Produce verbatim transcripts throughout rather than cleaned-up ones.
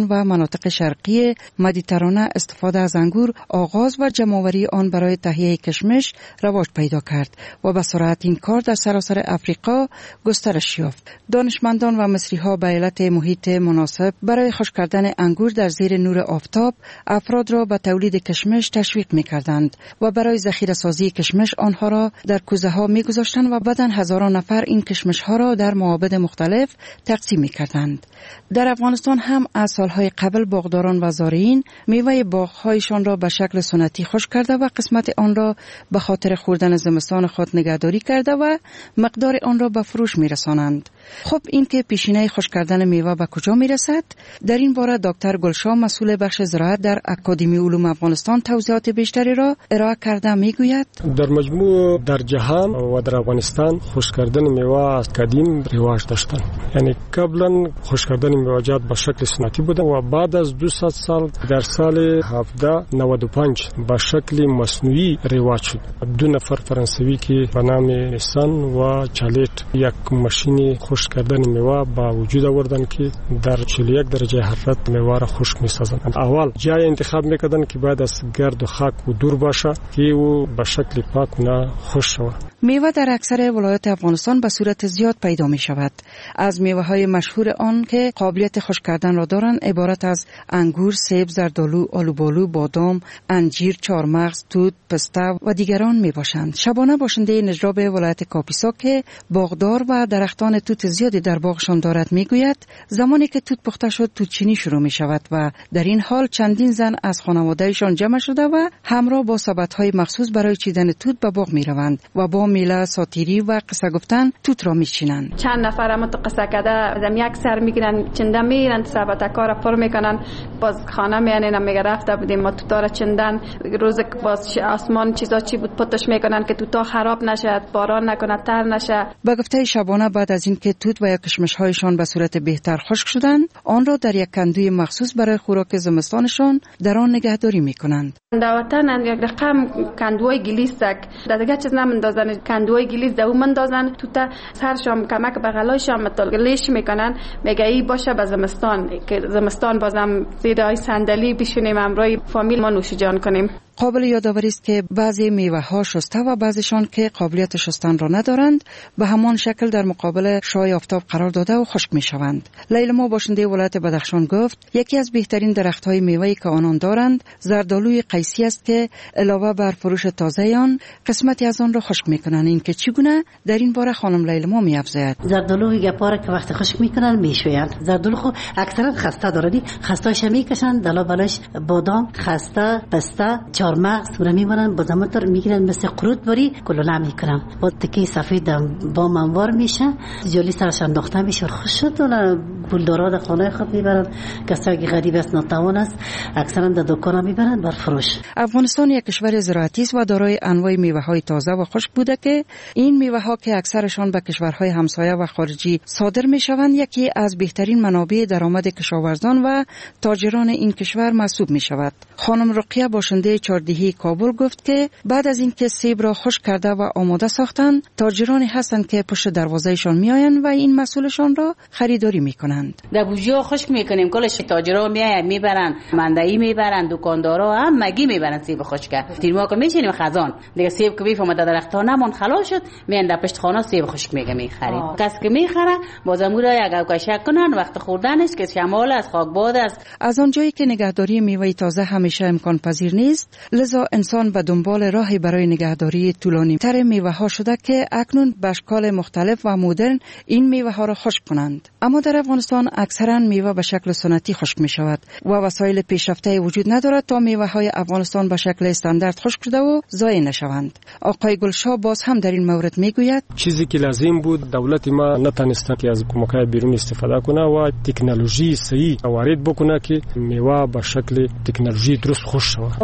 افغانستان و مناطق شرقی مدیترانه استفاده از انگور آغاز و جمع‌آوری آن برای تهیه کشمش رواج پیدا کرد و به سرعت این کار در سراسر افریقا گسترش یافت. دانشمندان و مصری‌ها به علت محیط مناسب برای خشک کردن انگور در زیر نور آفتاب افراد را به تولید کشمش تشویق می‌کردند و برای ذخیره سازی کشمش آنها را در کوزه‌ها می‌گذاشتند و بعداً هزاران نفر این کشمش‌ها را در معابد مختلف تقسیم می‌کردند. در افغانستان هم از سالهای قبل باغداران و زارعین میوه باغ‌هایشان را به شکل سنتی خشک کرده و قسمت آن را به خاطر خوردن زمستان خود نگهداری کرده و مقدار آن را به فروش می‌رسانند. خب این که پیشینه خشک کردن میوه به کجا می‌رسد؟ در این باره دکتر گلشاه مسئول بخش زراعت در اکادمی علوم افغانستان توضیحات بیشتری را ارائه کرده میگوید در مجموع در جهان و در افغانستان خشک کردن میوه از قدیم رواج داشتن. یعنی قبلا خشک کردن میوه‌جات به شکل سنتی بوده و بعد از دویست سال در سال هفده نود و پنج به شکل مصنوعی رواج شد. دو نفر فرانسوی که به نام نیسان و چالیت یک ماشین خشک کردن میوه با وجود آوردن که در چهل و یک درجه حرارت میوه را خشک می‌سازند. اول جای انتخاب می‌کردن که بعد از گرد و خاک و دور باشه که او به شکل پاک و خشک شود. میوه در اکثر ولایات افغانستان به صورت زیاد پیدا می شود. از میوه های مشهور آن که قابلیت خشک کردن را دارند عبارت از انگور، سیب، زردآلو، آلوبالو، بادام، انجیر، چهارمغز، توت، پسته و دیگران می باشند. شبانه باشنده نجراب ولایت کاپیسا که باغدار و درختان توت زیادی در باغشان دارد می گوید زمانی که توت پخته شد توت چینی شروع می شود و در این حال چندین زن از خانوادهشان جمع شده و همراه با سبدهای مخصوص برای چیدن توت به باغ می روند و با میله ساتیری و قصه گفتن توت را میچینند. چند نفر هم تو قصه کده از یک سر میگیرن چنده میرن سبت کار پر میکنن باز خانه میانن میگه رفته بودیم ما توتا را چندن روز باز آسمان چیزا چی بود پتش میکنن که توتا خراب نشه باران نکنه تر نشه. به گفته شبانه بعد از اینکه توت و یا کشمش هایشان به صورت بهتر خشک شدند آن را در یک کندوی مخصوص برای خوراک زمستانشان در آن نگهداری میکنند. در وطن یک رقم کندوی گلیسک دیگه چیز نمیندازن کندوی گلیس دو مندازن تو تا سرشام کمک به غلایشام لیش میکنن میگه ای باشه به زمستان که زمستان بازم زیر صندلی بشینیم همراه فامیل ما نوش جان کنیم. قابل یادآوری است که بعضی میوه ها شسته و بعضیشان که قابلیت شستن را ندارند به همان شکل در مقابل شعاع آفتاب قرار داده و خشک می شوند. لیلما باشنده ولایت بدخشان گفت یکی از بهترین درخت های میوه‌ای که آنان دارند زردآلوی قیسی است که علاوه بر فروش تازه آن قسمتی از آن را خشک میکنند. این که چگونه در این باره خانم لیلما می‌افزاید. زردآلوی گپاره که وقتی خشک میکنن میشویند. زردآلو خو اکثرا خسته دارد. خسته‌اش میکشن دلا بلاش بادام خسته پسته چهارمغز رو میبرن با زمتر میگیرن مثل قرود بری کلوله میکنن با تکی سفید با منوار میشه جلی سرش انداخته میشه خوش شد و پولدارا در خانه خود میبرن کسایی که غریب است ناتوان است اکثرا در دکانا میبرن بر فروش. افغانستان یک کشور زراعتی است و دارای انواع میوه های تازه و خشک بوده که این میوه ها که اکثرشان به کشورهای همسایه و خارجی صادر میشوند یکی از بهترین منابع درآمد کشاورزان و تاجران این کشور محسوب میشود. خانم رقیه باشنده چهاردهی کابل گفت که بعد از اینکه سیب را خشک کرده و آماده ساختند تاجرانی هستند که پشت دروازهشان میآیند و این مسئولشان را خریداری میکنند. در بوجیو خشک میکنیم کلش تاجرا میآیند میبرن مندایی میبرن دکاندارا هم مگی میبرن سیب خشک تیرما که میشینیم خزان دیگه سیب که میفهمه در درخت‌ها نمون خلاص شد میان در پشت خانه سیب خشک میگه میخریم کس که میخره بازم را یک اوکشک کنن وقت خوردنش که شمال از خاکباد است. از آنجایی که نگهداری میوه تازه همیشه امکان پذیر نیست لذا انسان به دنبال راهی برای نگهداری طولانی تر میوه ها شده که اکنون به اشکال مختلف و مدرن این میوه ها را خشک کنند. اما در افغانستان اکثرا میوه به شکل سنتی خشک می شود و وسایل پیشرفته وجود ندارد تا میوه های افغانستان به شکل استاندارد خشک شده و ضایع نشوند. آقای گلشاه باز هم در این مورد میگوید چیزی که لازم بود دولت ما نتونست که از کمک‌های بیرون استفاده کنه و تکنولوژی صحیح وارد بکنه که میوه به شکل تکنولوژی درست خشک شود. و بعضی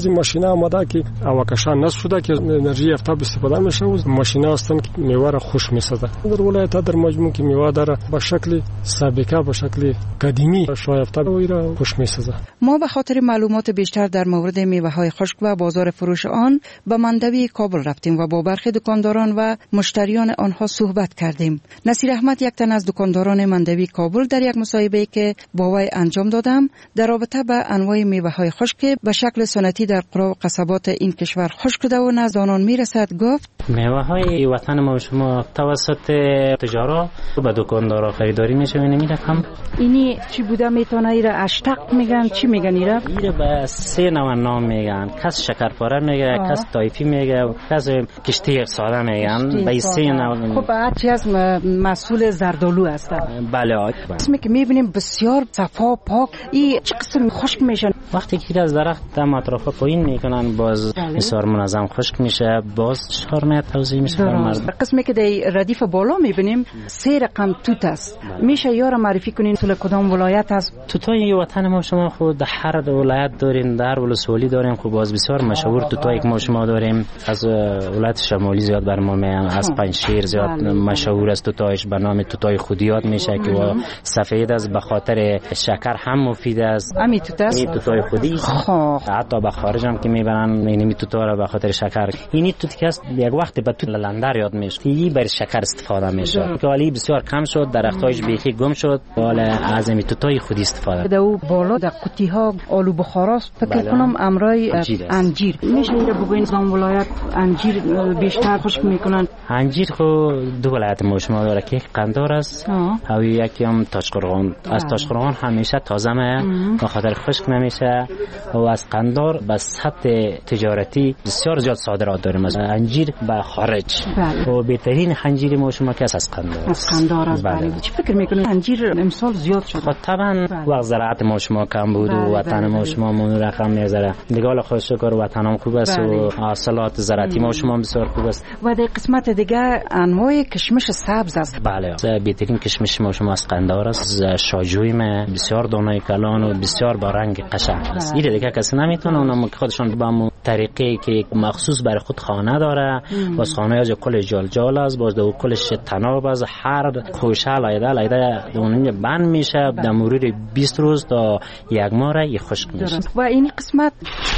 بعضی ماشینا آماده که اواکشان نصب شده که انرژی آفتاب استفاده میشه و ماشینا هستن که میوه را خشک میسازه. در ولایت در مجموع که میوه داره به شکل سابقه به شکل قدیمی شای آفتاب و را خشک میسازه. ما به خاطر معلومات بیشتر در مورد میوه های خشک و بازار فروش آن به مندوی کابل رفتیم و با برخی دکانداران و مشتریان آنها صحبت کردیم. نصیر احمد یک تن از دکانداران مندوی کابل در یک مصاحبه‌ای که با وی انجام دادم در رابطه با انواع میوه های خشک به شکل سنتی در قرى و قصبات این کشور خشک شده و نزد آنان میرسد گفت میوه های وطن ما شما توسط تجارا به دکاندارا خریداری میشه و نمی رقم. اینی چی بوده میتونه ایره اشتق میگن چی میگن ایره؟ ایره به سه نوع نام میگن. کس شکرپاره میگه، کس تایفی میگه و کس کشتی ساده میگن. به سه نوع. خب هرچی از مسئول زردالو هست. بله. اسمی که میبینیم بسیار صفا پاک. این چه قسم خشک میشن؟ وقتی که از درخت دم اطرافا پایین میکنن باز بسیار منظم خشک میشه، باز چهار متر توزیع میشه بر مردم. قسمی که در ردیف بالا میبینیم سه رقم توت است. میشه یارو معرفی کنین تو کدام ولایت است؟ توتای وطن ما شما خود در هر ولایت دارین، در ولسوالی داریم. خب باز بسیار مشهور توتایی که ما شما داریم از ولایت شمالی زیاد بر ما میان، از پنجشیر زیاد مشهور است توتایش به نام توتای خودیات میشه که و سفید است به خاطر شکر هم مفید است. امی توت است. این توتای خودی. حتی به خارج هم که میبرن اینی توتا را به خاطر شکر. اینی توت که است یک وقت به تو لندر یاد میشه. این برای شکر استفاده میشه. که ولی بسیار کم شد، درختایش بیخی گم شد. ولی از این توتای خودی استفاده. دو بالا در قوطی ها آلو بخاراست فکر کنم امرای انجیر. میشه ایره بگوین زمان ولایت انجیر بیشتر خشک میکنن. انجیر خو دو ولایت ما شما داره که قندار است و یکی هم تاشقرغان. از تاشقرغان همیشه تازه میه به خاطر خشک نمیشه و از قندار به سطح تجارتی بسیار زیاد صادرات داریم از انجیر به خارج. و بهترین انجیر ما شما که از قندار از قندار است. بله. چی فکر میکنید انجیر امسال زیاد شد؟ خب طبعا وقت زراعت ما شما کم بود و وطن ما شما مون رقم میذاره. دیگه خود شکر وطنم خوب است و حاصلات زراعتی ما شما بسیار خوب است. و در قسمت دیگه انواع کشمش سبز است. بله. بهترین کشمش ما شما از قندار است. شاجوی ما بسیار دانای کلان و بسیار با رنگ قشنگ است. این دیگه کسی نمیتونه اونم خودشون با مو طریقی که مخصوص برای خود خانه داره. باز خانه از کل جال جال است، باز دو کلش تناب است، هر خوشه لایده لایده اون بند میشه در مرور بیست روز تا یک ماه ی خشک میشه. و این قسمت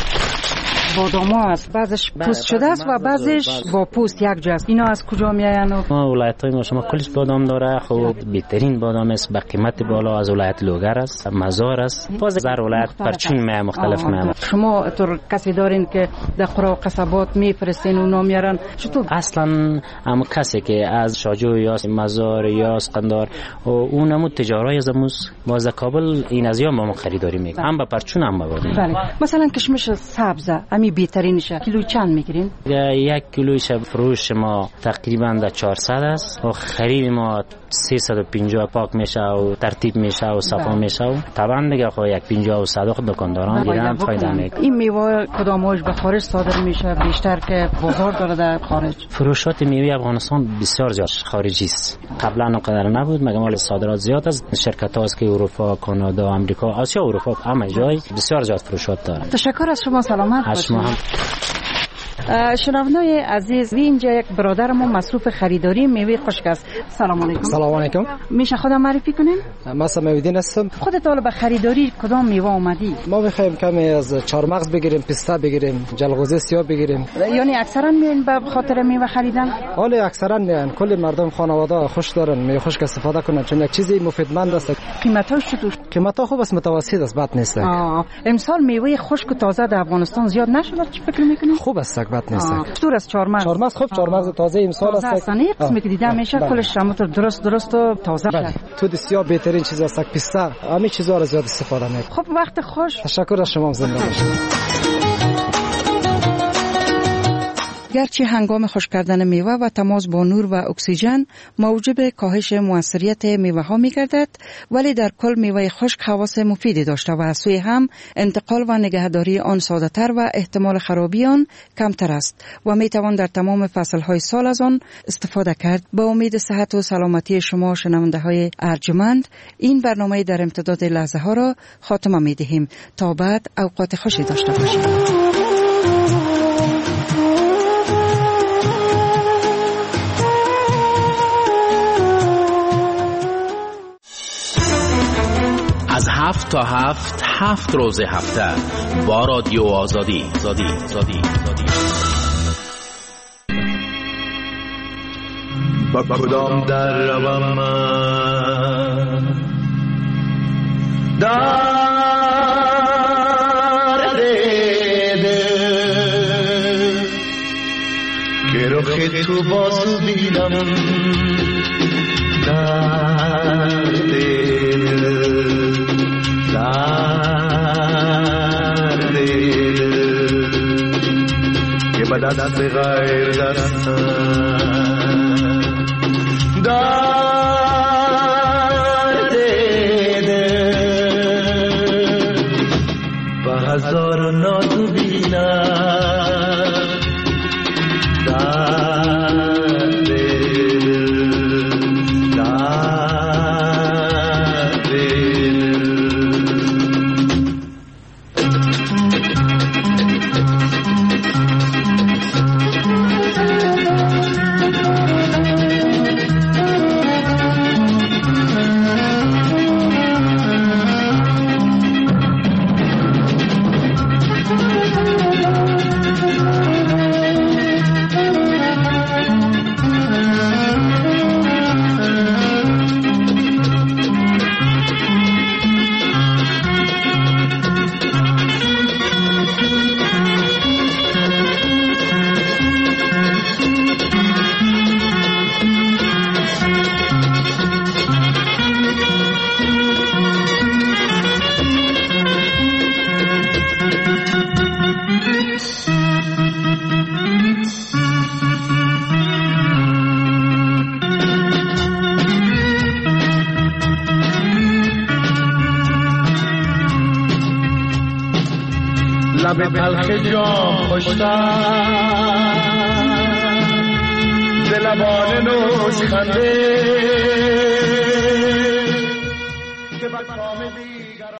بادام است، بعضش پوست شده است و بعضش با پوست یک جا است. اینا از کجا میآیند؟ ما ولایت های ما شما کلش بادام داره. خب بهترین بادام است، با قیمت بالا از ولایت لوگر است، مزار است. باز در ولایت پرچون می مختلف می. شما تو کسی دارین که در قرى و قصبات میفرستین و اونا میارن؟ چطور؟ اصلا هم کسی که از شاجو یا مزار یا قندار و اونمو تجارای زموس باز کابل این از یا ما خریداری میکنیم. هم با پرچون هم با بادام. بله. مثلا کشمش سبز می بهترینشه کیلو چند میگیرین؟ یک کیلوش فروش ما تقریبا در چهارصد است و خرید ما سیصد و پنجاه پاک میشه و ترتیب میشه و صفا میشه و طبعا دیگه خو یک پنجاه و صد خود دکانداران گیرن فایده میکنه. این میوه کدامش به خارج صادر میشه بیشتر که بازار داره در خارج؟ فروشات میوه افغانستان بسیار زیاد خارجی است. قبلا اونقدر نبود مگر مال صادرات زیاد است. شرکت هاست که اروپا، کانادا، آمریکا، آسیا، اروپا همه جای بسیار زیاد فروشات داره. تشکر از شما، سلامت باشید. شنوندای عزیز، اینجا یک برادر ما مصروف خریداری میوه خشک است. سلام علیکم. سلام علیکم. میشه خودم معرفی کنین؟ من سمیدین هستم. خودت حالا به خریداری کدام میوه آمدی؟ ما میخوایم کمی از چهارمغز بگیریم، پسته بگیریم، جلغوزه سیاه بگیریم. یعنی اکثرا میان به خاطر میوه خریدن؟ حالا اکثرا میان، کل مردم خانواده خوش دارن میوه خشک استفاده کنن چون یک چیزی مفیدمند است. قیمتاش چطور؟ قیمتا خوب است، متوسط است، بد نیست. آه امسال میوه خشک و تازه در افغانستان زیاد نشده، چی فکر میکنی؟ خوب است، بد نیست. چطور است چهارمغز؟ چهارمغز خوب، چهارمغز تازه امسال است. تازه نه قسمی که دیدم میشه کلش همونطور درست درست و تازه شد. تو دسیا بهترین چیز است پسته، همه چیزا را زیاد استفاده میکنم. خب وقت خوش. تشکر از شما، زنده باشید. گرچه هنگام خشک کردن میوه و تماس با نور و اکسیژن موجب کاهش موثریت میوه ها می گردد، ولی در کل میوه خشک خواص مفیدی داشته و از سوی هم انتقال و نگهداری آن ساده تر و احتمال خرابی آن کمتر است و می توان در تمام فصل های سال از آن استفاده کرد. با امید صحت و سلامتی شما شنونده های ارجمند، این برنامه در امتداد لحظه ها را خاتمه می دهیم. تا بعد اوقات خوشی داشته باشید. هفت تا هفت هفت روز هفته با رادیو آزادی زادی زادی زادی. با کدام در روم من در دیده که رخ تو باز بینم در دیده در دیده که به دست غیر دستم در دیده با هزار نازو بینم در دیده در دیده. لب تلخ جام خوشتر ز لبان نوش خنده